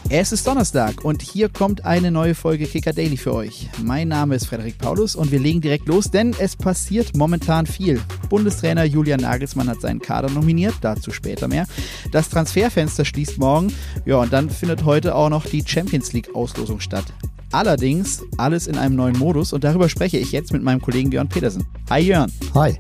Es ist Donnerstag und hier kommt eine neue Folge Kicker Daily für euch. Mein Name ist Frederik Paulus und wir legen direkt los, denn es passiert momentan viel. Bundestrainer Julian Nagelsmann hat seinen Kader nominiert, dazu später mehr. Das Transferfenster schließt morgen, ja, und dann findet heute auch noch die Champions League Auslosung statt. Allerdings alles in einem neuen Modus und darüber spreche ich jetzt mit meinem Kollegen Jörn Petersen. Hi Jörn. Hi.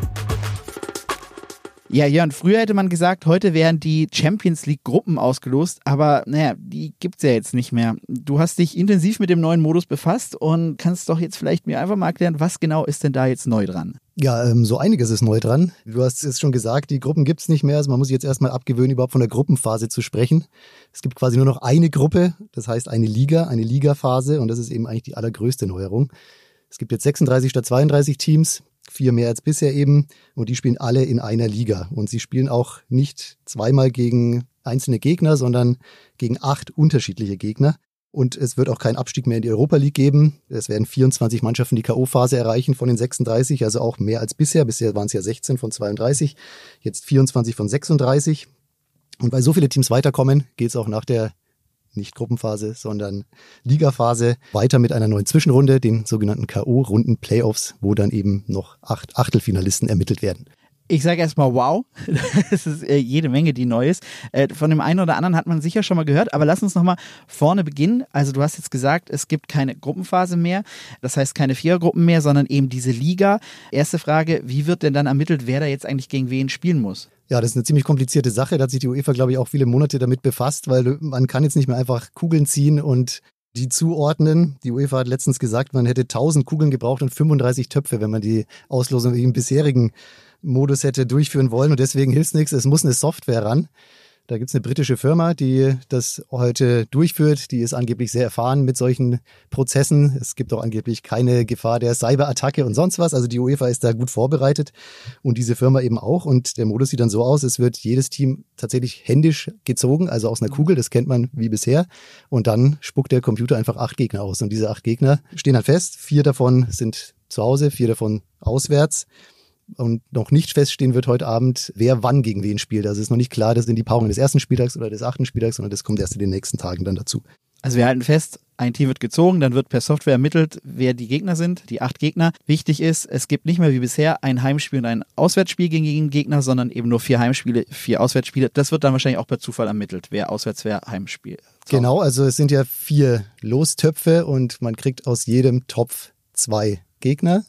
Ja, Jörn, früher hätte man gesagt, heute wären die Champions League Gruppen ausgelost, aber naja, die gibt's ja jetzt nicht mehr. Du hast dich intensiv mit dem neuen Modus befasst und kannst doch jetzt vielleicht mir einfach mal erklären, was genau ist denn da jetzt neu dran? Ja, so einiges ist neu dran. Du hast es schon gesagt, die Gruppen gibt's nicht mehr. Also man muss sich jetzt erstmal abgewöhnen, überhaupt von der Gruppenphase zu sprechen. Es gibt quasi nur noch eine Gruppe, das heißt eine Ligaphase und das ist eben eigentlich die allergrößte Neuerung. Es gibt jetzt 36 statt 32 Teams. 4 mehr als bisher eben und die spielen alle in einer Liga und sie spielen auch nicht zweimal gegen einzelne Gegner, sondern gegen 8 unterschiedliche Gegner und es wird auch keinen Abstieg mehr in die Europa League geben. Es werden 24 Mannschaften die K.O.-Phase erreichen von den 36, also auch mehr als bisher. Bisher waren es ja 16 von 32, jetzt 24 von 36 und weil so viele Teams weiterkommen, geht es auch nach der nicht Gruppenphase, sondern Ligaphase weiter mit einer neuen Zwischenrunde, den sogenannten K.O.-Runden-Playoffs, wo dann eben noch 8 Achtelfinalisten ermittelt werden. Ich sage erstmal wow, das ist jede Menge, die neu ist. Von dem einen oder anderen hat man sicher schon mal gehört, aber lass uns nochmal vorne beginnen. Also du hast jetzt gesagt, es gibt keine Gruppenphase mehr, das heißt keine Vierergruppen mehr, sondern eben diese Liga. Erste Frage, wie wird denn dann ermittelt, wer da jetzt eigentlich gegen wen spielen muss? Ja, das ist eine ziemlich komplizierte Sache. Da hat sich die UEFA, glaube ich, auch viele Monate damit befasst, weil man kann jetzt nicht mehr einfach Kugeln ziehen und die zuordnen. Die UEFA hat letztens gesagt, man hätte 1000 Kugeln gebraucht und 35 Töpfe, wenn man die Auslosung im bisherigen Modus hätte durchführen wollen. Und deswegen hilft es nichts, es muss eine Software ran. Da gibt es eine britische Firma, die das heute durchführt. Die ist angeblich sehr erfahren mit solchen Prozessen. Es gibt auch angeblich keine Gefahr der Cyberattacke und sonst was. Also die UEFA ist da gut vorbereitet und diese Firma eben auch. Und der Modus sieht dann so aus, es wird jedes Team tatsächlich händisch gezogen, also aus einer Kugel, das kennt man wie bisher. Und dann spuckt der Computer einfach 8 Gegner aus. Und diese 8 Gegner stehen dann fest. 4 davon sind zu Hause, 4 davon auswärts. Und noch nicht feststehen wird heute Abend, wer wann gegen wen spielt. Also es ist noch nicht klar, das sind die Paarungen des ersten Spieltags oder des 8. Spieltags, sondern das kommt erst in den nächsten Tagen dann dazu. Also wir halten fest, ein Team wird gezogen, dann wird per Software ermittelt, wer die Gegner sind, die 8 Gegner. Wichtig ist, es gibt nicht mehr wie bisher ein Heimspiel und ein Auswärtsspiel gegen den Gegner, sondern eben nur 4 Heimspiele, 4 Auswärtsspiele. Das wird dann wahrscheinlich auch per Zufall ermittelt, wer auswärts, wer Heimspiel. So. Genau, also es sind ja 4 Lostöpfe und man kriegt aus jedem Topf 2 Gegner.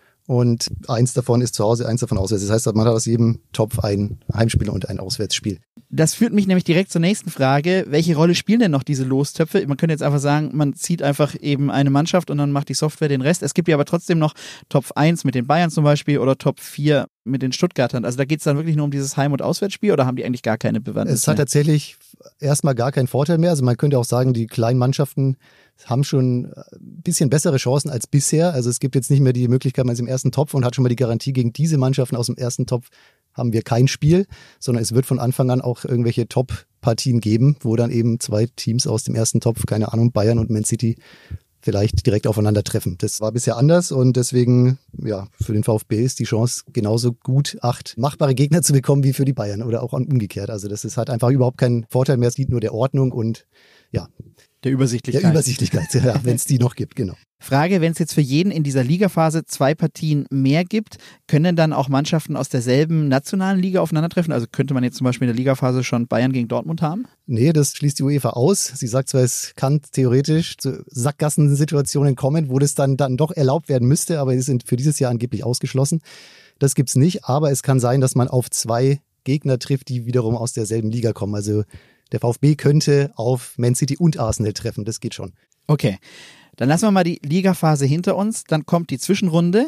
Und 1 davon ist zu Hause, 1 davon auswärts. Das heißt, man hat aus jedem Topf ein Heimspiel und ein Auswärtsspiel. Das führt mich nämlich direkt zur nächsten Frage. Welche Rolle spielen denn noch diese Lostöpfe? Man könnte jetzt einfach sagen, man zieht einfach eben eine Mannschaft und dann macht die Software den Rest. Es gibt ja aber trotzdem noch Top 1 mit den Bayern zum Beispiel oder Top 4 mit den Stuttgartern. Also da geht es dann wirklich nur um dieses Heim- und Auswärtsspiel oder haben die eigentlich gar keine Bewandtnis? Es hat tatsächlich erstmal gar keinen Vorteil mehr. Also man könnte auch sagen, die kleinen Mannschaften haben schon ein bisschen bessere Chancen als bisher. Also es gibt jetzt nicht mehr die Möglichkeit, man ist im ersten Topf und hat schon mal die Garantie, gegen diese Mannschaften aus dem ersten Topf haben wir kein Spiel, sondern es wird von Anfang an auch irgendwelche Top-Partien geben, wo dann eben 2 Teams aus dem ersten Topf, keine Ahnung, Bayern und Man City, vielleicht direkt aufeinandertreffen. Das war bisher anders und deswegen, ja, für den VfB ist die Chance genauso gut, 8 machbare Gegner zu bekommen wie für die Bayern oder auch umgekehrt. Also das ist halt einfach überhaupt kein Vorteil mehr. Es dient nur der Ordnung und ja. Der Übersichtlichkeit. Ja, wenn es die noch gibt, genau. Frage, wenn es jetzt für jeden in dieser Ligaphase 2 Partien mehr gibt, können dann auch Mannschaften aus derselben nationalen Liga aufeinandertreffen? Also könnte man jetzt zum Beispiel in der Ligaphase schon Bayern gegen Dortmund haben? Nee, das schließt die UEFA aus. Sie sagt zwar, es kann theoretisch zu Sackgassensituationen kommen, wo das dann doch erlaubt werden müsste, aber die sind für dieses Jahr angeblich ausgeschlossen. Das gibt's nicht, aber es kann sein, dass man auf 2 Gegner trifft, die wiederum aus derselben Liga kommen. Also der VfB könnte auf Man City und Arsenal treffen, das geht schon. Okay, dann lassen wir mal die Ligaphase hinter uns, dann kommt die Zwischenrunde.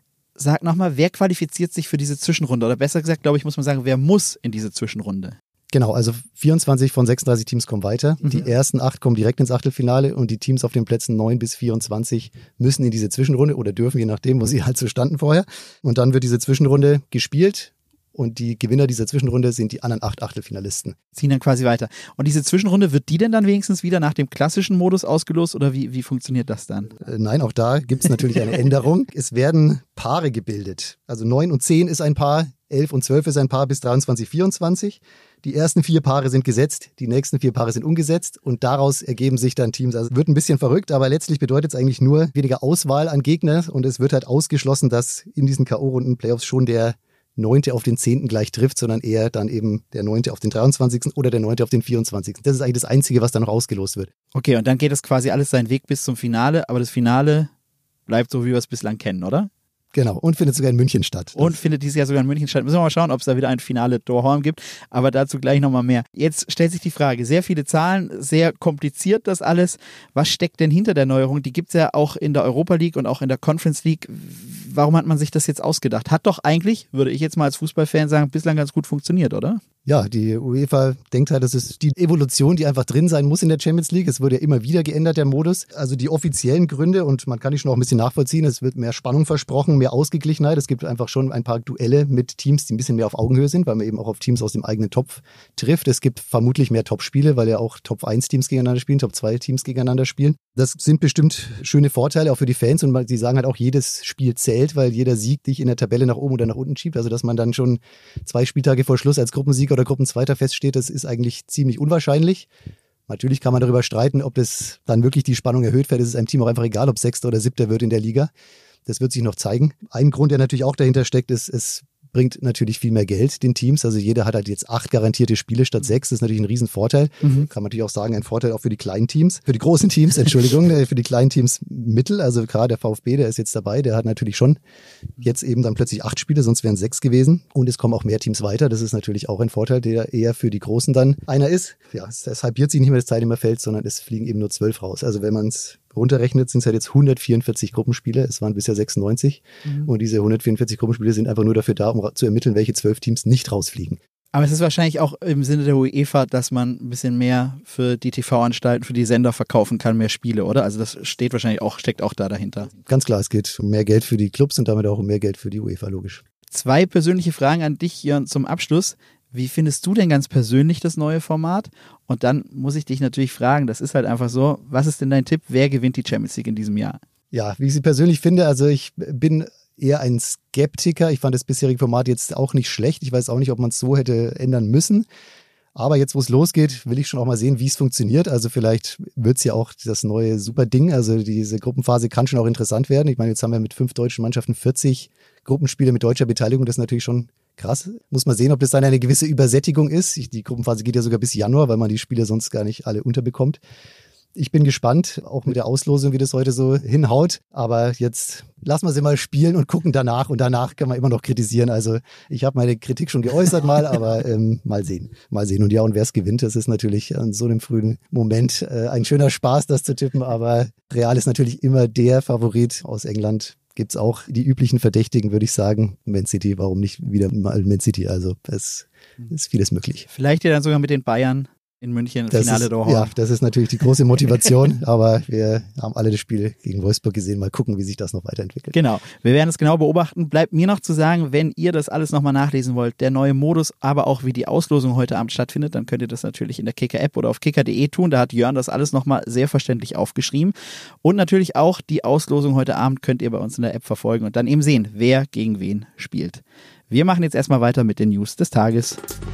Sag nochmal, wer qualifiziert sich für diese Zwischenrunde? Oder besser gesagt, glaube ich, muss man sagen, wer muss in diese Zwischenrunde? Genau, also 24 von 36 Teams kommen weiter. Die ersten 8 kommen direkt ins Achtelfinale und die Teams auf den Plätzen 9 bis 24 müssen in diese Zwischenrunde oder dürfen, je nachdem, wo sie halt so standen vorher. Und dann wird diese Zwischenrunde gespielt und die Gewinner dieser Zwischenrunde sind die anderen 8 Achtelfinalisten. Ziehen dann quasi weiter. Und diese Zwischenrunde, wird die denn dann wenigstens wieder nach dem klassischen Modus ausgelost oder wie funktioniert das dann? Nein, auch da gibt es natürlich eine Änderung. Es werden Paare gebildet. Also 9 und 10 ist ein Paar, 11 und 12 ist ein Paar bis 23, 24. Die ersten 4 Paare sind gesetzt, die nächsten 4 Paare sind umgesetzt und daraus ergeben sich dann Teams. Also wird ein bisschen verrückt, aber letztlich bedeutet es eigentlich nur weniger Auswahl an Gegnern und es wird halt ausgeschlossen, dass in diesen K.O.-Runden-Playoffs schon der 9. auf den 10. gleich trifft, sondern eher dann eben der 9. auf den 23. oder der 9. auf den 24. Das ist eigentlich das Einzige, was da noch ausgelost wird. Okay, und dann geht es quasi alles seinen Weg bis zum Finale, aber das Finale bleibt so, wie wir es bislang kennen, oder? Genau, und findet sogar in München statt. Und findet dieses Jahr sogar in München statt. Müssen wir mal schauen, ob es da wieder ein Finale Dortmund gibt, aber dazu gleich nochmal mehr. Jetzt stellt sich die Frage, sehr viele Zahlen, sehr kompliziert das alles. Was steckt denn hinter der Neuerung? Die gibt es ja auch in der Europa League und auch in der Conference League. Warum hat man sich das jetzt ausgedacht? Hat doch eigentlich, würde ich jetzt mal als Fußballfan sagen, bislang ganz gut funktioniert, oder? Ja, die UEFA denkt halt, das ist die Evolution, die einfach drin sein muss in der Champions League. Es wurde ja immer wieder geändert, der Modus. Also die offiziellen Gründe, und man kann die schon auch ein bisschen nachvollziehen, es wird mehr Spannung versprochen, mehr Ausgeglichenheit. Es gibt einfach schon ein paar Duelle mit Teams, die ein bisschen mehr auf Augenhöhe sind, weil man eben auch auf Teams aus dem eigenen Topf trifft. Es gibt vermutlich mehr Top-Spiele, weil ja auch Top-1-Teams gegeneinander spielen, Top-2-Teams gegeneinander spielen. Das sind bestimmt schöne Vorteile auch für die Fans und sie sagen halt auch, jedes Spiel zählt, weil jeder Sieg dich in der Tabelle nach oben oder nach unten schiebt. Also dass man dann schon 2 Spieltage vor Schluss als Gruppensieger oder Gruppenzweiter feststeht, das ist eigentlich ziemlich unwahrscheinlich. Natürlich kann man darüber streiten, ob das dann wirklich die Spannung erhöht. Vielleicht ist es einem Team auch einfach egal, ob 6. oder 7. wird in der Liga. Das wird sich noch zeigen. Ein Grund, der natürlich auch dahinter steckt, ist, es bringt natürlich viel mehr Geld den Teams. Also jeder hat halt jetzt 8 garantierte Spiele statt 6. Das ist natürlich ein Riesenvorteil. Kann man natürlich auch sagen, ein Vorteil auch für die kleinen Teams. Für die großen Teams, Entschuldigung, für die kleinen Teams mittel. Also gerade der VfB, der ist jetzt dabei. Der hat natürlich schon jetzt eben dann plötzlich 8 Spiele, sonst wären es 6 gewesen. Und es kommen auch mehr Teams weiter. Das ist natürlich auch ein Vorteil, der eher für die Großen dann einer ist. Ja, es halbiert sich nicht mehr das Teilnehmerfeld, sondern es fliegen eben nur 12 raus. Also wenn man es runterrechnet, sind es halt jetzt 144 Gruppenspiele. Es waren bisher 96. Und diese 144 Gruppenspiele sind einfach nur dafür da, um zu ermitteln, welche 12 Teams nicht rausfliegen. Aber es ist wahrscheinlich auch im Sinne der UEFA, dass man ein bisschen mehr für die TV-Anstalten, für die Sender verkaufen kann, mehr Spiele, oder? Also das steckt auch da dahinter. Ganz klar, es geht um mehr Geld für die Clubs und damit auch um mehr Geld für die UEFA, logisch. 2 persönliche Fragen an dich, Jörn, zum Abschluss. Wie findest du denn ganz persönlich das neue Format? Und dann muss ich dich natürlich fragen, das ist halt einfach so, was ist denn dein Tipp, wer gewinnt die Champions League in diesem Jahr? Ja, wie ich sie persönlich finde, also ich bin eher ein Skeptiker. Ich fand das bisherige Format jetzt auch nicht schlecht. Ich weiß auch nicht, ob man es so hätte ändern müssen. Aber jetzt, wo es losgeht, will ich schon auch mal sehen, wie es funktioniert. Also vielleicht wird es ja auch das neue super Ding. Also diese Gruppenphase kann schon auch interessant werden. Ich meine, jetzt haben wir mit 5 deutschen Mannschaften 40 Gruppenspiele mit deutscher Beteiligung. Das ist natürlich schon krass. Muss man sehen, ob das dann eine gewisse Übersättigung ist. Die Gruppenphase geht ja sogar bis Januar, weil man die Spiele sonst gar nicht alle unterbekommt. Ich bin gespannt, auch mit der Auslosung, wie das heute so hinhaut. Aber jetzt lassen wir sie mal spielen und gucken danach. Und danach kann man immer noch kritisieren. Also ich habe meine Kritik schon geäußert mal, aber mal sehen. Und ja, und wer es gewinnt, das ist natürlich an so einem frühen Moment ein schöner Spaß, das zu tippen. Aber Real ist natürlich immer der Favorit aus England. Gibt es auch die üblichen Verdächtigen, würde ich sagen. Man City, warum nicht wieder mal Man City? Also es ist vieles möglich. Vielleicht ja dann sogar mit den Bayern in München, Finale Dortmund. Ja, das ist natürlich die große Motivation, aber wir haben alle das Spiel gegen Wolfsburg gesehen. Mal gucken, wie sich das noch weiterentwickelt. Genau, wir werden es genau beobachten. Bleibt mir noch zu sagen, wenn ihr das alles nochmal nachlesen wollt, der neue Modus, aber auch wie die Auslosung heute Abend stattfindet, dann könnt ihr das natürlich in der Kicker-App oder auf kicker.de tun. Da hat Jörn das alles nochmal sehr verständlich aufgeschrieben. Und natürlich auch die Auslosung heute Abend könnt ihr bei uns in der App verfolgen und dann eben sehen, wer gegen wen spielt. Wir machen jetzt erstmal weiter mit den News des Tages.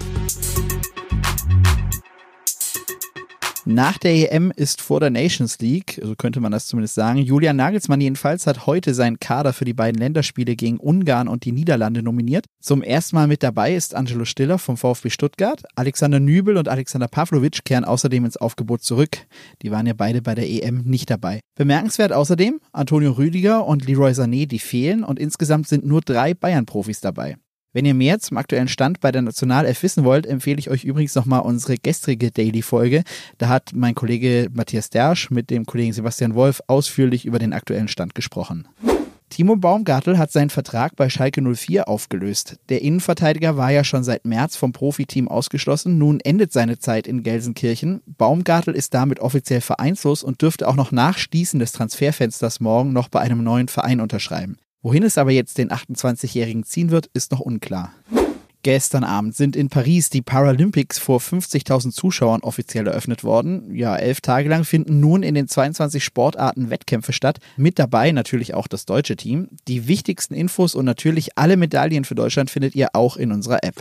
Nach der EM ist vor der Nations League, so könnte man das zumindest sagen. Julian Nagelsmann jedenfalls hat heute seinen Kader für die beiden Länderspiele gegen Ungarn und die Niederlande nominiert. Zum ersten Mal mit dabei ist Angelo Stiller vom VfB Stuttgart. Alexander Nübel und Alexander Pavlovic kehren außerdem ins Aufgebot zurück. Die waren ja beide bei der EM nicht dabei. Bemerkenswert außerdem Antonio Rüdiger und Leroy Sané, die fehlen und insgesamt sind nur 3 Bayern-Profis dabei. Wenn ihr mehr zum aktuellen Stand bei der Nationalelf wissen wollt, empfehle ich euch übrigens nochmal unsere gestrige Daily-Folge. Da hat mein Kollege Matthias Dersch mit dem Kollegen Sebastian Wolf ausführlich über den aktuellen Stand gesprochen. Timo Baumgartl hat seinen Vertrag bei Schalke 04 aufgelöst. Der Innenverteidiger war ja schon seit März vom Profiteam ausgeschlossen. Nun endet seine Zeit in Gelsenkirchen. Baumgartl ist damit offiziell vereinslos und dürfte auch noch nach Schließen des Transferfensters morgen noch bei einem neuen Verein unterschreiben. Wohin es aber jetzt den 28-Jährigen ziehen wird, ist noch unklar. Gestern Abend sind in Paris die Paralympics vor 50.000 Zuschauern offiziell eröffnet worden. Ja, 11 Tage lang finden nun in den 22 Sportarten Wettkämpfe statt. Mit dabei natürlich auch das deutsche Team. Die wichtigsten Infos und natürlich alle Medaillen für Deutschland findet ihr auch in unserer App.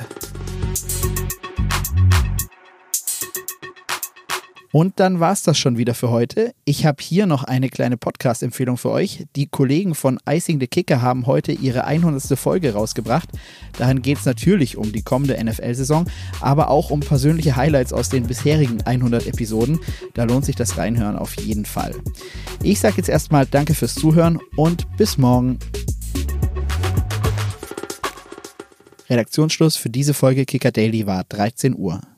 Und dann war's das schon wieder für heute. Ich habe hier noch eine kleine Podcast-Empfehlung für euch. Die Kollegen von Icing the Kicker haben heute ihre 100. Folge rausgebracht. Darin geht es natürlich um die kommende NFL-Saison, aber auch um persönliche Highlights aus den bisherigen 100 Episoden. Da lohnt sich das Reinhören auf jeden Fall. Ich sage jetzt erstmal danke fürs Zuhören und bis morgen. Redaktionsschluss für diese Folge Kicker Daily war 13 Uhr.